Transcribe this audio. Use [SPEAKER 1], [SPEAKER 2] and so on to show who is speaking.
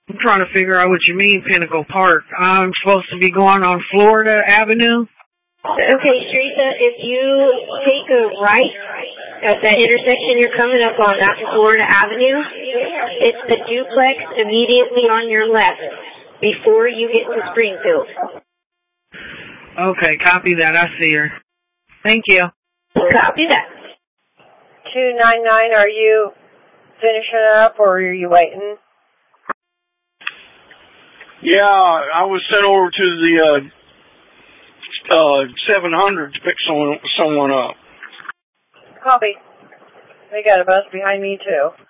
[SPEAKER 1] I'm trying to figure out what you mean, Pinnacle Park. I'm supposed to be going on Florida Avenue?
[SPEAKER 2] Okay, Teresa, if you take a right at that intersection you're coming up on, that's Florida Avenue. It's the duplex immediately on your left before you get to Springfield.
[SPEAKER 1] Okay, copy that. I see her. Thank you.
[SPEAKER 2] Copy that.
[SPEAKER 3] 299, are you finishing up or are you waiting?
[SPEAKER 4] Yeah, I was sent over to the 700 to pick someone up.
[SPEAKER 3] Copy. They got a bus behind me too.